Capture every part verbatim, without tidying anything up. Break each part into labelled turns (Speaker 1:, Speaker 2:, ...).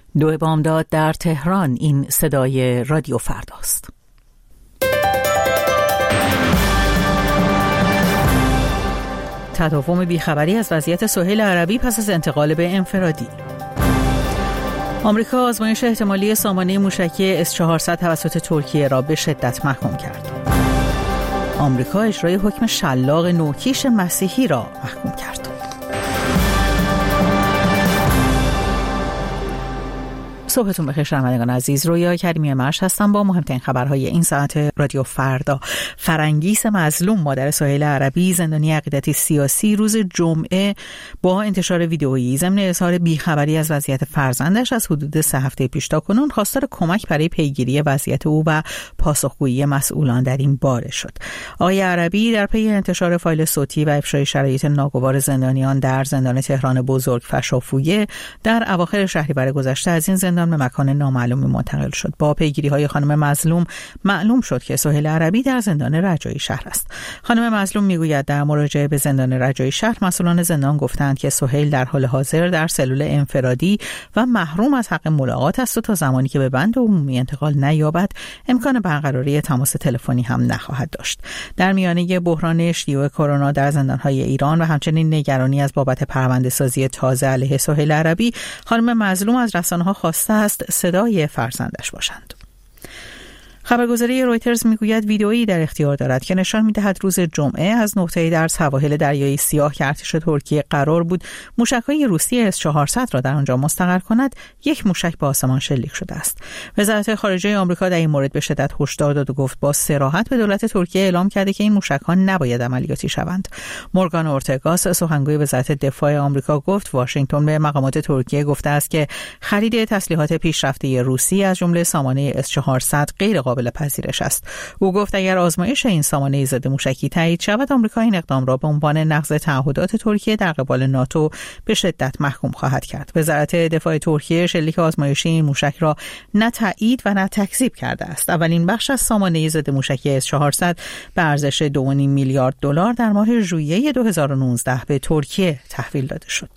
Speaker 1: دو بامداد در تهران. این صدای رادیو فرداست. تداوم بیخبری از وضعیت سهیل عربی پس از انتقال به انفرادی. آمریکا آزمایش احتمالی سامانه موشکی اس چهارصد توسط ترکیه را به شدت محکوم کرد. آمریکا اجرای حکم شلاق نوکیش مسیحی را محکوم کرد. صبحتون بخیر شنوندگان عزیز. رویا کریمی مرش هستم با مهمترین خبرهای این ساعت رادیو فردا. فرنگیس مظلوم، مادر سهیل عربی زندانی عقیدتی سیاسی، روز جمعه با انتشار ویدئویی ضمن اظهار بیخبری از وضعیت فرزندش از حدود سه هفته پیش تا کنون خواستار کمک برای پیگیری وضعیت او و پاسخگویی مسئولان در این باره شد. آقای عربی در پی انتشار فایل صوتی و افشای شرایط ناگوار زندانیان در زندان تهران بزرگ فشافویه در اواخر شهریور گذشته از این زندان به مکان نامعلومی منتقل شد. با پیگیری‌های خانم مظلوم معلوم شد که سهیل عربی در زندان رجایی شهر است. خانم مظلوم میگوید در مراجعه به زندان رجایی شهر مسئولان زندان گفتند که سهیل در حال حاضر در سلول انفرادی و محروم از حق ملاقات است و تا زمانی که به بند عمومی انتقال نیابد امکان برقراری تماس تلفنی هم نخواهد داشت. در میانه بحران شیوع کرونا در زندان‌های ایران و همچنین نگرانی از بابت پرونده‌سازی تازه علیه سهیل عربی، خانم مظلوم از رسانه‌ها خواسته است صدای فرزندش باشند. خبرگزاری رویترز میگوید ویدئویی در اختیار دارد که نشان میدهد روز جمعه از نقطه‌ای در سواحل دریای سیاه که ارتش ترکیه قرار بود موشک‌های روسی اس چهارصد را در آنجا مستقر کند، یک موشک به آسمان شلیک شده است. وزارت خارجه آمریکا در این مورد به شدت هشدار داد و گفت با صراحت به دولت ترکیه اعلام کرده که این موشک‌ها نباید عملیاتی شوند. مورگان اورتگاس، سخنگوی وزارت دفاع آمریکا، گفت واشنگتن به مقامات ترکیه گفته است که خرید تسلیحات پیشرفته روسی از جمله سامانه اس چهارصد غیر قابل پذیرش است. او گفت اگر آزمایش این سامانه ضد موشکی تایید شود، آمریکا این اقدام را به عنوان نقض تعهدات ترکیه در قبال ناتو به شدت محکوم خواهد کرد. وزارت دفاع ترکیه شلیک آزمایشی این موشک را نه تایید و نه تکذیب کرده است. اولین بخش از سامانه ضد موشکی اس چهارصد به ارزش دو و نیم میلیارد دلار در ماه ژوئیه دو هزار و نوزده به ترکیه تحویل داده شد.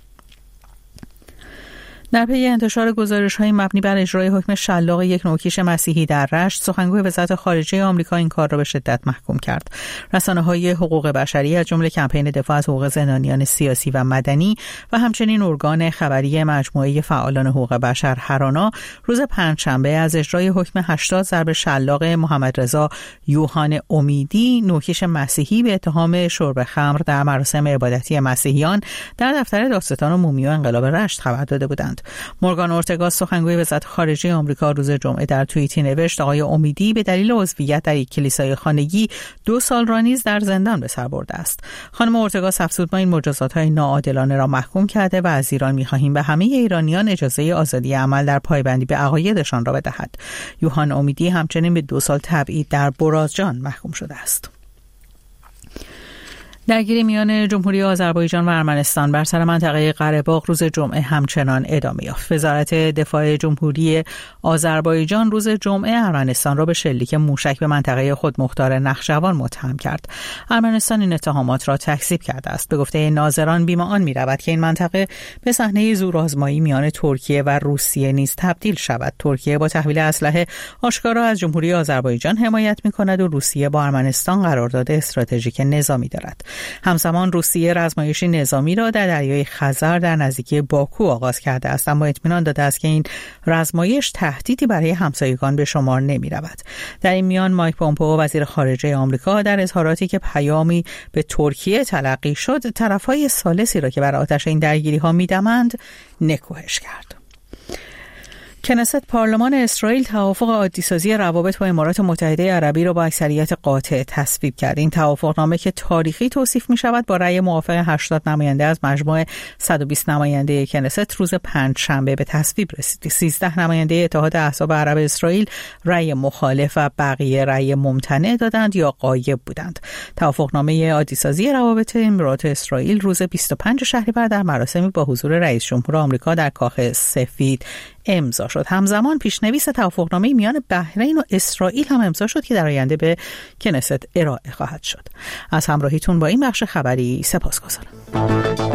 Speaker 1: در پی انتشار گزارش‌های مبنی بر اجرای حکم شلاق یک نوکیش مسیحی در رشت، سخنگوی وزارت خارجه آمریکا این کار را به شدت محکوم کرد. رسانه‌های حقوق بشری از جمله کمپین دفاع از حقوق زندانیان سیاسی و مدنی و همچنین ارگان خبری مجموعه فعالان حقوق بشر هرانا روز پنجشنبه از اجرای حکم هشتاد ضرب شلاق محمد رضا یوحان امیدی، نوکیش مسیحی به اتهام شرب خمر در مراسم عبادتی مسیحیان در دفتر دادستان عمومی و انقلاب رشت خبر داده بودند. مورگان اورتگاس، سخنگوی وزارت خارجه آمریکا، روز جمعه در توییتی نوشت آقای امیدی به دلیل عضویت در یک کلیسای خانگی دو سال را نیز در زندان به سر برده است. خانم اورتگاس افزود ما این مجازات‌های ناعادلانه را محکوم کرده و از ایران می‌خواهیم به همه ایرانیان اجازه آزادی عمل در پایبندی به عقایدشان را بدهد. یوحان امیدی همچنین به دو سال تبعید در برازجان محکوم شده است. درگیری میان جمهوری آذربایجان و ارمنستان بر سر منطقه قره باغ روز جمعه همچنان ادامه یافت. وزارت دفاع جمهوری آذربایجان روز جمعه ارمنستان را به شلیک موشک به منطقه خودمختار نخجوان متهم کرد. ارمنستان این اتهامات را تکذیب کرده است. به گفته ناظران بیم آن می‌رود که این منطقه به صحنه زورآزمایی میان ترکیه و روسیه نیز تبدیل شود. ترکیه با تحویل اسلحه آشکارا از جمهوری آذربایجان حمایت می‌کند و روسیه با ارمنستان قرارداد استراتژیک نظامی دارد. همزمان روسیه رزمایشی نظامی را در دریای خزر در نزدیکی باکو آغاز کرده است، اما اطمینان داده است که این رزمایش تهدیدی برای همسایگان به شمار نمی رود. در این میان مایک پومپئو وزیر خارجه آمریکا در اظهاراتی که پیامی به ترکیه تلقی شد، طرفهای ثالثی را که بر آتش این درگیری ها می دمند نکوهش کرد. کنست پارلمان اسرائیل توافق عادی‌سازی روابط با امارات متحده عربی را با اکثریت قاطع تصویب کرد. این توافقنامه که تاریخی توصیف می شود با رأی موافق هشتاد نماینده از مجموع صد و بیست نماینده کنست روز پنجشنبه به تصویب رسید. سیزده نماینده اتحاد احزاب عرب اسرائیل رأی مخالف و بقیه رأی ممتنع دادند یا غایب بودند. توافقنامه عادی‌سازی روابط امارات اسرائیل روز بیست و پنج شهریور در مراسمی با حضور رئیس جمهور آمریکا در کاخ سفید امضا شد. همزمان پیشنویس توافقنامه میان بحرین و اسرائیل هم امضا شد که در آینده به کنست ارائه خواهد شد. از همراهیتون با این بخش خبری سپاسگزارم.